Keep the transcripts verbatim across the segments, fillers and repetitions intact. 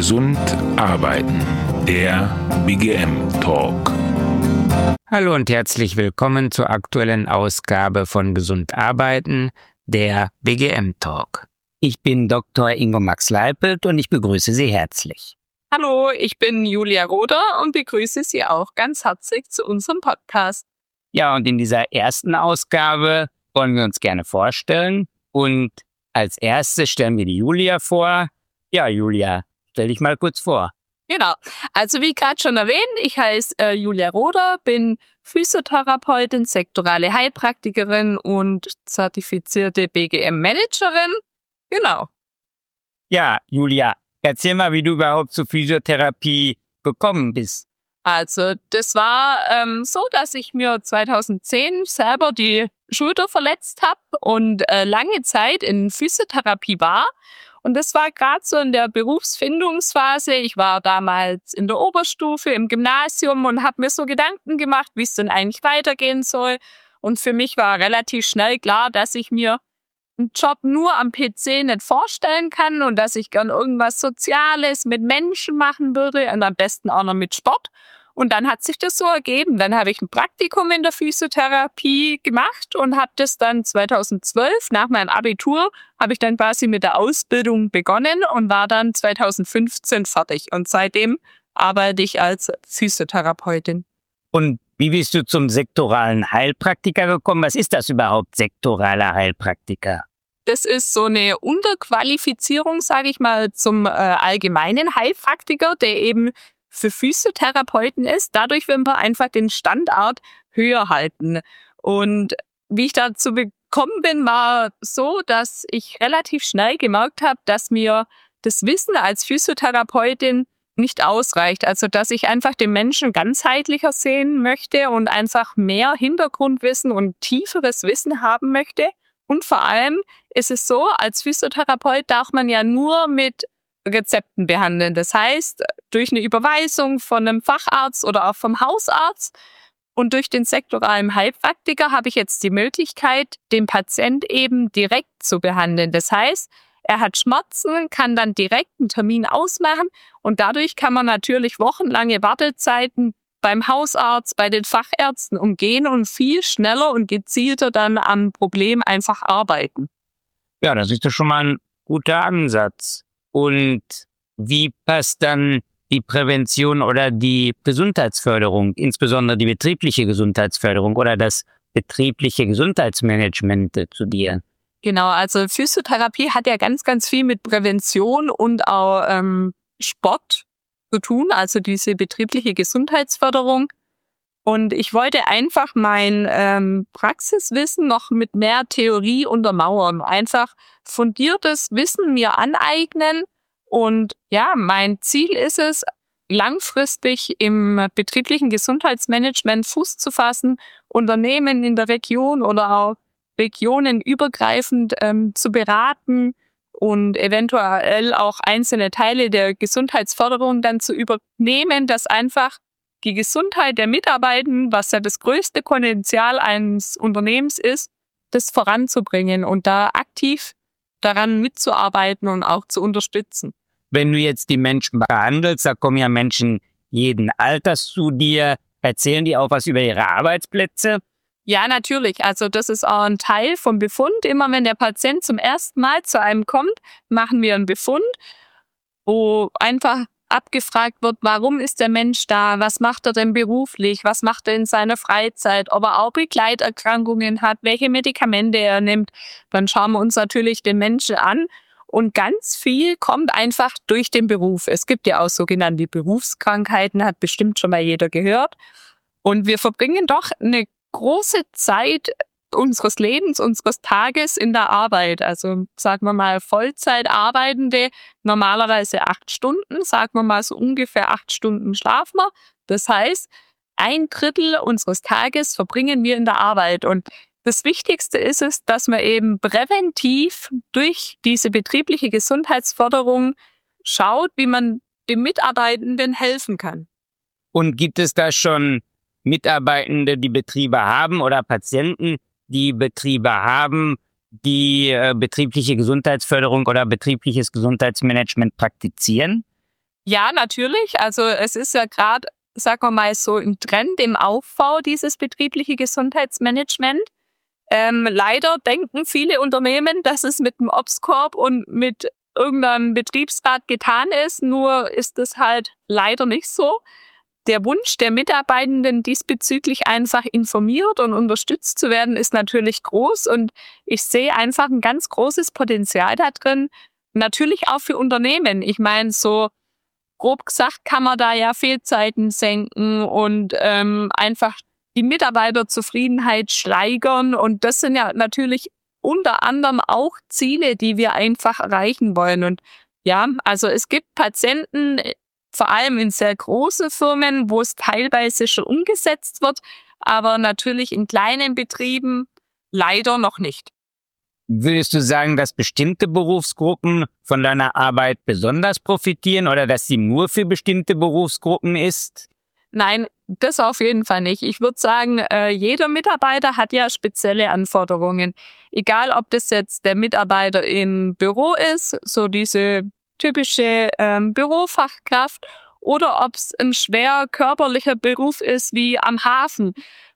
Gesund arbeiten, der B G M Talk. Hallo und herzlich willkommen zur aktuellen Ausgabe von Gesund arbeiten, der B G M Talk. Ich bin Doktor Ingo Max Leipelt und ich begrüße Sie herzlich. Hallo, ich bin Julia Roder und begrüße Sie auch ganz herzlich zu unserem Podcast. Ja, und in dieser ersten Ausgabe wollen wir uns gerne vorstellen. Und als erstes stellen wir die Julia vor. Ja, Julia, stell dich mal kurz vor. Genau, also wie gerade schon erwähnt, ich heiße äh, Julia Roder, bin Physiotherapeutin, sektorale Heilpraktikerin und zertifizierte B G M-Managerin. Genau. Ja, Julia, erzähl mal, wie du überhaupt zur Physiotherapie gekommen bist. Also das war ähm, so, dass ich mir zweitausendzehn selber die Schulter verletzt habe und äh, lange Zeit in Physiotherapie war. Und das war gerade so in der Berufsfindungsphase. Ich war damals in der Oberstufe im Gymnasium und habe mir so Gedanken gemacht, wie es denn eigentlich weitergehen soll. Und für mich war relativ schnell klar, dass ich mir einen Job nur am P C nicht vorstellen kann und dass ich gern irgendwas Soziales mit Menschen machen würde und am besten auch noch mit Sport. Und dann hat sich das so ergeben. Dann habe ich ein Praktikum in der Physiotherapie gemacht und habe das dann zweitausendzwölf, nach meinem Abitur, habe ich dann quasi mit der Ausbildung begonnen und war dann zweitausendfünfzehn fertig. Und seitdem arbeite ich als Physiotherapeutin. Und wie bist du zum sektoralen Heilpraktiker gekommen? Was ist das überhaupt, sektoraler Heilpraktiker? Das ist so eine Unterqualifizierung, sage ich mal, zum äh, allgemeinen Heilpraktiker, der eben für Physiotherapeuten ist. Dadurch werden wir einfach den Standard höher halten. Und wie ich dazu gekommen bin, war so, dass ich relativ schnell gemerkt habe, dass mir das Wissen als Physiotherapeutin nicht ausreicht. Also dass ich einfach den Menschen ganzheitlicher sehen möchte und einfach mehr Hintergrundwissen und tieferes Wissen haben möchte. Und vor allem ist es so, als Physiotherapeut darf man ja nur mit Rezepten behandeln. Das heißt, durch eine Überweisung von einem Facharzt oder auch vom Hausarzt und durch den sektoralen Heilpraktiker habe ich jetzt die Möglichkeit, den Patient eben direkt zu behandeln. Das heißt, er hat Schmerzen, kann dann direkt einen Termin ausmachen und dadurch kann man natürlich wochenlange Wartezeiten beim Hausarzt, bei den Fachärzten umgehen und viel schneller und gezielter dann am Problem einfach arbeiten. Ja, das ist doch schon mal ein guter Ansatz. Und wie passt dann die Prävention oder die Gesundheitsförderung, insbesondere die betriebliche Gesundheitsförderung oder das betriebliche Gesundheitsmanagement zu dir? Genau, also Physiotherapie hat ja ganz, ganz viel mit Prävention und auch ähm, Sport zu tun, also diese betriebliche Gesundheitsförderung. Und ich wollte einfach mein ähm, Praxiswissen noch mit mehr Theorie untermauern, einfach fundiertes Wissen mir aneignen. Und ja, mein Ziel ist es, langfristig im betrieblichen Gesundheitsmanagement Fuß zu fassen, Unternehmen in der Region oder auch regionenübergreifend ähm, zu beraten und eventuell auch einzelne Teile der Gesundheitsförderung dann zu übernehmen, dass einfach die Gesundheit der Mitarbeitenden, was ja das größte Potenzial eines Unternehmens ist, das voranzubringen und da aktiv daran mitzuarbeiten und auch zu unterstützen. Wenn du jetzt die Menschen behandelst, da kommen ja Menschen jeden Alters zu dir, erzählen die auch was über ihre Arbeitsplätze? Ja, natürlich. Also das ist auch ein Teil vom Befund. Immer wenn der Patient zum ersten Mal zu einem kommt, machen wir einen Befund, wo einfach abgefragt wird, warum ist der Mensch da, was macht er denn beruflich, was macht er in seiner Freizeit, ob er auch Begleiterkrankungen hat, welche Medikamente er nimmt. Dann schauen wir uns natürlich den Menschen an und ganz viel kommt einfach durch den Beruf. Es gibt ja auch sogenannte Berufskrankheiten, hat bestimmt schon mal jeder gehört. Und wir verbringen doch eine große Zeit unseres Lebens, unseres Tages in der Arbeit. Also sagen wir mal Vollzeit Arbeitende, normalerweise acht Stunden, sagen wir mal so ungefähr acht Stunden schlafen wir. Das heißt, ein Drittel unseres Tages verbringen wir in der Arbeit. Und das Wichtigste ist es, dass man eben präventiv durch diese betriebliche Gesundheitsförderung schaut, wie man den Mitarbeitenden helfen kann. Und gibt es da schon Mitarbeitende, die Betriebe haben oder Patienten, die Betriebe haben, die äh, betriebliche Gesundheitsförderung oder betriebliches Gesundheitsmanagement praktizieren? Ja, natürlich. Also es ist ja gerade, sagen wir mal, so im Trend, im Aufbau, dieses betriebliche Gesundheitsmanagement. Ähm, leider denken viele Unternehmen, dass es mit dem Obstkorb und mit irgendeinem Betriebsrat getan ist. Nur ist es halt leider nicht so. Der Wunsch der Mitarbeitenden, diesbezüglich einfach informiert und unterstützt zu werden, ist natürlich groß. Und ich sehe einfach ein ganz großes Potenzial da drin. Natürlich auch für Unternehmen. Ich meine, so grob gesagt kann man da ja Fehlzeiten senken und ähm, einfach die Mitarbeiterzufriedenheit steigern. Und das sind ja natürlich unter anderem auch Ziele, die wir einfach erreichen wollen. Und ja, also es gibt Patienten, vor allem in sehr großen Firmen, wo es teilweise schon umgesetzt wird, aber natürlich in kleinen Betrieben leider noch nicht. Würdest du sagen, dass bestimmte Berufsgruppen von deiner Arbeit besonders profitieren oder dass sie nur für bestimmte Berufsgruppen ist? Nein, das auf jeden Fall nicht. Ich würde sagen, äh, jeder Mitarbeiter hat ja spezielle Anforderungen. Egal, ob das jetzt der Mitarbeiter im Büro ist, so diese typische ähm, Bürofachkraft, oder ob es ein schwer körperlicher Beruf ist wie am Hafen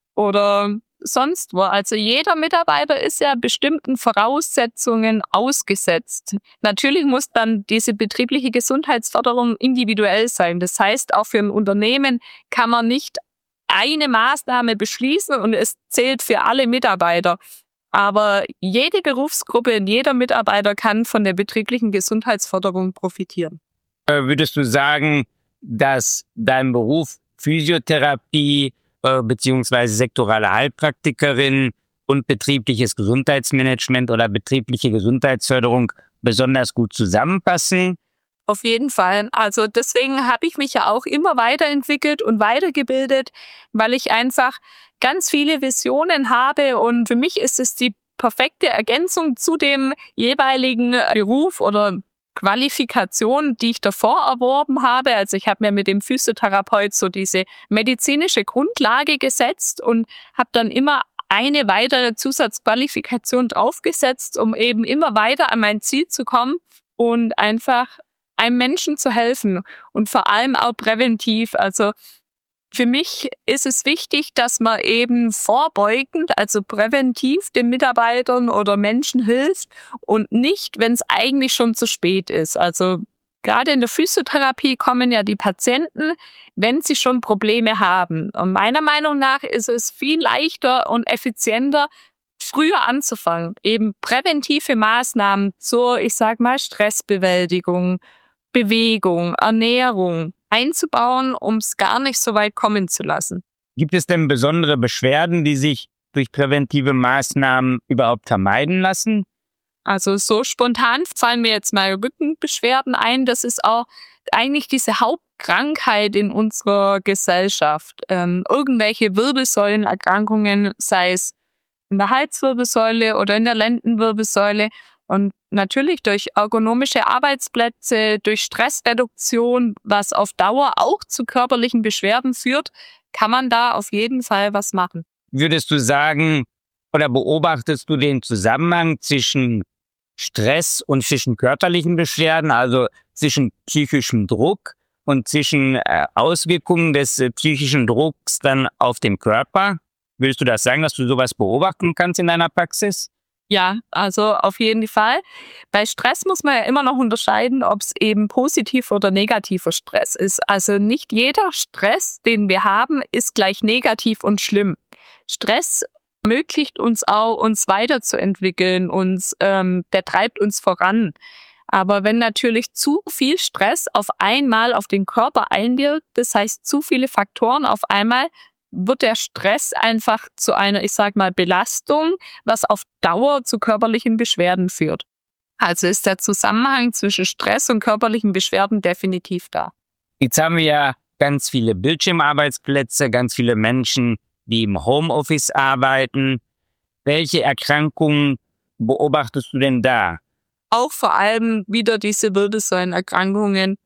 oder sonst wo. Also jeder Mitarbeiter ist ja bestimmten Voraussetzungen ausgesetzt. Natürlich muss dann diese betriebliche Gesundheitsförderung individuell sein. Das heißt, auch für ein Unternehmen kann man nicht eine Maßnahme beschließen und es zählt für alle Mitarbeiter. Aber jede Berufsgruppe und jeder Mitarbeiter kann von der betrieblichen Gesundheitsförderung profitieren. Äh, Würdest du sagen, dass dein Beruf Physiotherapie äh, beziehungsweise sektorale Heilpraktikerin und betriebliches Gesundheitsmanagement oder betriebliche Gesundheitsförderung besonders gut zusammenpassen? Auf jeden Fall. Also deswegen habe ich mich ja auch immer weiterentwickelt und weitergebildet, weil ich einfach ganz viele Visionen habe und für mich ist es die perfekte Ergänzung zu dem jeweiligen Beruf oder Qualifikation, die ich davor erworben habe. Also ich habe mir mit dem Physiotherapeut so diese medizinische Grundlage gesetzt und habe dann immer eine weitere Zusatzqualifikation draufgesetzt, um eben immer weiter an mein Ziel zu kommen und einfach einem Menschen zu helfen und vor allem auch präventiv. Also für mich ist es wichtig, dass man eben vorbeugend, also präventiv den Mitarbeitern oder Menschen hilft und nicht, wenn es eigentlich schon zu spät ist. Also gerade in der Physiotherapie kommen ja die Patienten, wenn sie schon Probleme haben. Und meiner Meinung nach ist es viel leichter und effizienter, früher anzufangen. Eben präventive Maßnahmen zur, ich sag mal, Stressbewältigung, Bewegung, Ernährung einzubauen, um es gar nicht so weit kommen zu lassen. Gibt es denn besondere Beschwerden, die sich durch präventive Maßnahmen überhaupt vermeiden lassen? Also so spontan fallen mir jetzt mal Rückenbeschwerden ein. Das ist auch eigentlich diese Hauptkrankheit in unserer Gesellschaft. Ähm, irgendwelche Wirbelsäulenerkrankungen, sei es in der Halswirbelsäule oder in der Lendenwirbelsäule. Und natürlich durch ergonomische Arbeitsplätze, durch Stressreduktion, was auf Dauer auch zu körperlichen Beschwerden führt, kann man da auf jeden Fall was machen. Würdest du sagen oder beobachtest du den Zusammenhang zwischen Stress und zwischen körperlichen Beschwerden, also zwischen psychischem Druck und zwischen äh, Auswirkungen des äh, psychischen Drucks dann auf den Körper? Würdest du das sagen, dass du sowas beobachten kannst in deiner Praxis? Ja, also auf jeden Fall. Bei Stress muss man ja immer noch unterscheiden, ob es eben positiv oder negativer Stress ist. Also nicht jeder Stress, den wir haben, ist gleich negativ und schlimm. Stress ermöglicht uns auch, uns weiterzuentwickeln, uns, ähm, der treibt uns voran. Aber wenn natürlich zu viel Stress auf einmal auf den Körper einwirkt, das heißt zu viele Faktoren auf einmal, wird der Stress einfach zu einer, ich sag mal, Belastung, was auf Dauer zu körperlichen Beschwerden führt. Also ist der Zusammenhang zwischen Stress und körperlichen Beschwerden definitiv da. Jetzt haben wir ja ganz viele Bildschirmarbeitsplätze, ganz viele Menschen, die im Homeoffice arbeiten. Welche Erkrankungen beobachtest du denn da? Auch vor allem wieder diese Wirbelsäulenerkrankungen.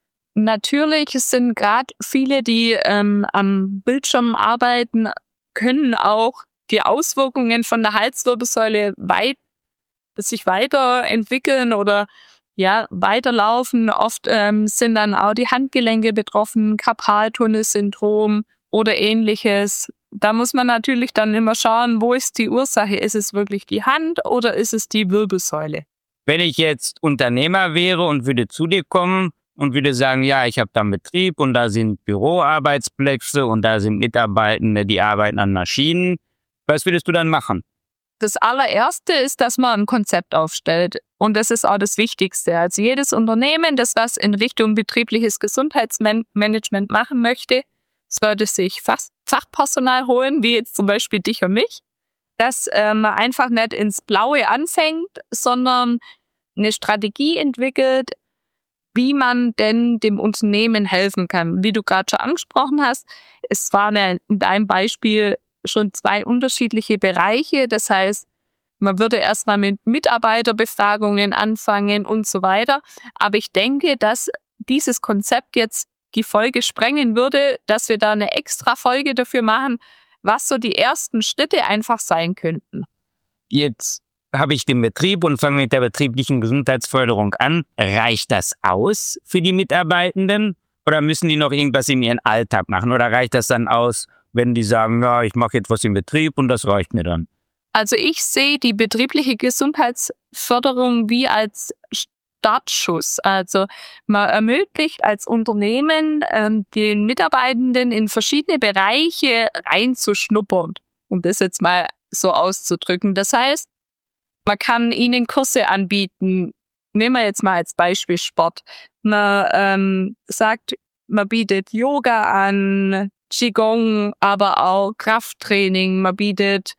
Natürlich sind gerade viele, die ähm, am Bildschirm arbeiten, können auch die Auswirkungen von der Halswirbelsäule weit, sich weiterentwickeln oder ja, weiterlaufen. Oft ähm, sind dann auch die Handgelenke betroffen, Karpaltunnelsyndrom oder ähnliches. Da muss man natürlich dann immer schauen, wo ist die Ursache? Ist es wirklich die Hand oder ist es die Wirbelsäule? Wenn ich jetzt Unternehmer wäre und würde zu dir kommen und würde sagen, ja, ich habe da einen Betrieb und da sind Büroarbeitsplätze und da sind Mitarbeitende, die arbeiten an Maschinen, was würdest du dann machen? Das allererste ist, dass man ein Konzept aufstellt. Und das ist auch das Wichtigste. Also jedes Unternehmen, das was in Richtung betriebliches Gesundheitsmanagement machen möchte, sollte sich Fach Fachpersonal holen, wie jetzt zum Beispiel dich und mich, dass äh, man einfach nicht ins Blaue anfängt, sondern eine Strategie entwickelt, wie man denn dem Unternehmen helfen kann. Wie du gerade schon angesprochen hast, es waren ja in deinem Beispiel schon zwei unterschiedliche Bereiche. Das heißt, man würde erstmal mit Mitarbeiterbefragungen anfangen und so weiter. Aber ich denke, dass dieses Konzept jetzt die Folge sprengen würde, dass wir da eine extra Folge dafür machen, was so die ersten Schritte einfach sein könnten. Jetzt habe ich den Betrieb und fange mit der betrieblichen Gesundheitsförderung an. Reicht das aus für die Mitarbeitenden oder müssen die noch irgendwas in ihren Alltag machen? Oder reicht das dann aus, wenn die sagen, ja, ich mache etwas im Betrieb und das reicht mir dann? Also ich sehe die betriebliche Gesundheitsförderung wie als Startschuss. Also man ermöglicht als Unternehmen ähm, den Mitarbeitenden in verschiedene Bereiche reinzuschnuppern, um das jetzt mal so auszudrücken. Das heißt, man kann ihnen Kurse anbieten. Nehmen wir jetzt mal als Beispiel Sport. Man ähm, sagt, man bietet Yoga an, Qigong, aber auch Krafttraining. Man bietet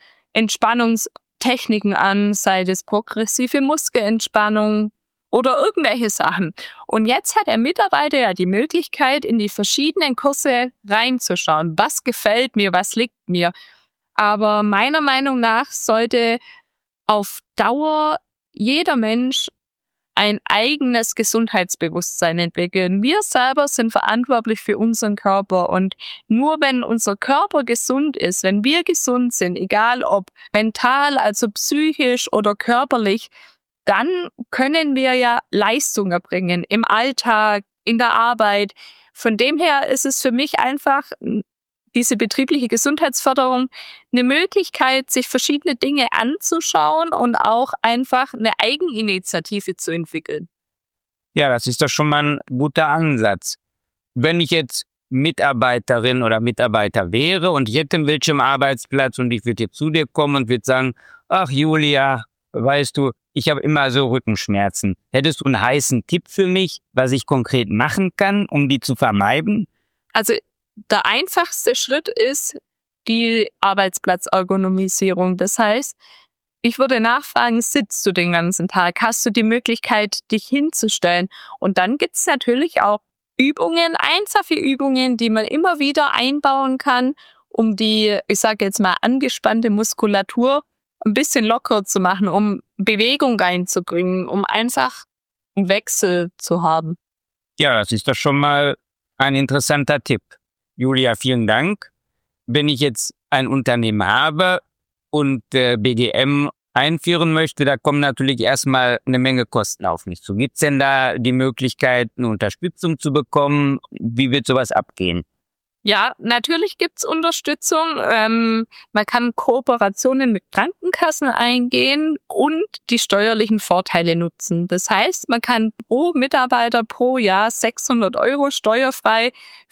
Entspannungstechniken an, sei es progressive Muskelentspannung oder irgendwelche Sachen. Und jetzt hat der Mitarbeiter ja die Möglichkeit, in die verschiedenen Kurse reinzuschauen. Was gefällt mir, was liegt mir? Aber meiner Meinung nach sollte auf Dauer jeder Mensch ein eigenes Gesundheitsbewusstsein entwickeln. Wir selber sind verantwortlich für unseren Körper und nur wenn unser Körper gesund ist, wenn wir gesund sind, egal ob mental, also psychisch oder körperlich, dann können wir ja Leistung erbringen im Alltag, in der Arbeit. Von dem her ist es für mich einfach diese betriebliche Gesundheitsförderung eine Möglichkeit, sich verschiedene Dinge anzuschauen und auch einfach eine Eigeninitiative zu entwickeln. Ja, das ist doch schon mal ein guter Ansatz. Wenn ich jetzt Mitarbeiterin oder Mitarbeiter wäre und ich hätte einen Bildschirmarbeitsplatz und ich würde jetzt zu dir kommen und würde sagen, ach Julia, weißt du, ich habe immer so Rückenschmerzen. Hättest du einen heißen Tipp für mich, was ich konkret machen kann, um die zu vermeiden? Also der einfachste Schritt ist die Arbeitsplatzergonomisierung. Das heißt, ich würde nachfragen, sitzt du den ganzen Tag? Hast du die Möglichkeit, dich hinzustellen? Und dann gibt es natürlich auch Übungen, einfache Übungen, die man immer wieder einbauen kann, um die, ich sage jetzt mal, angespannte Muskulatur ein bisschen locker zu machen, um Bewegung reinzubringen, um einfach einen Wechsel zu haben. Ja, das ist doch schon mal ein interessanter Tipp. Julia, vielen Dank. Wenn ich jetzt ein Unternehmen habe und äh, B G M einführen möchte, da kommen natürlich erstmal eine Menge Kosten auf mich zu. Gibt es denn da die Möglichkeit, eine Unterstützung zu bekommen? Wie wird sowas abgehen? Ja, natürlich gibt's Unterstützung. Ähm, man kann Kooperationen mit Krankenkassen eingehen und die steuerlichen Vorteile nutzen. Das heißt, man kann pro Mitarbeiter pro Jahr sechshundert Euro steuerfrei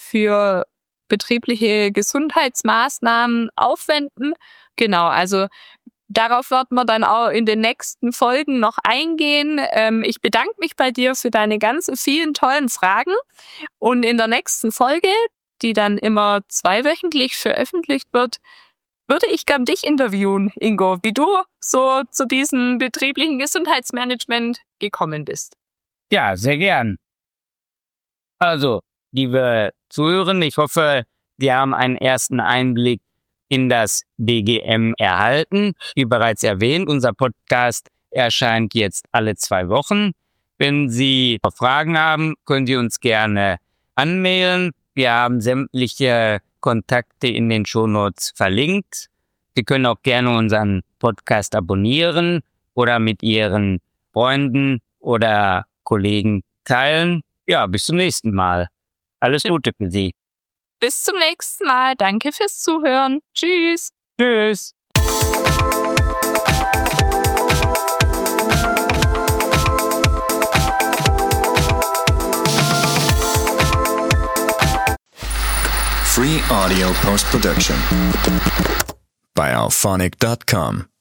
für betriebliche Gesundheitsmaßnahmen aufwenden. Genau, also darauf wird man dann auch in den nächsten Folgen noch eingehen. Ähm, ich bedanke mich bei dir für deine ganzen vielen tollen Fragen. Und in der nächsten Folge, die dann immer zweiwöchentlich veröffentlicht wird, würde ich gern dich interviewen, Ingo, wie du so zu diesem betrieblichen Gesundheitsmanagement gekommen bist. Ja, sehr gern. Also, liebe Zuhörer, ich hoffe, Sie haben einen ersten Einblick in das B G M erhalten. Wie bereits erwähnt, unser Podcast erscheint jetzt alle zwei Wochen. Wenn Sie Fragen haben, können Sie uns gerne anmailen. Wir haben sämtliche Kontakte in den Shownotes verlinkt. Sie können auch gerne unseren Podcast abonnieren oder mit Ihren Freunden oder Kollegen teilen. Ja, bis zum nächsten Mal. Alles Gute für Sie. Bis zum nächsten Mal. Danke fürs Zuhören. Tschüss. Tschüss. Free audio post-production by alphonic dot com.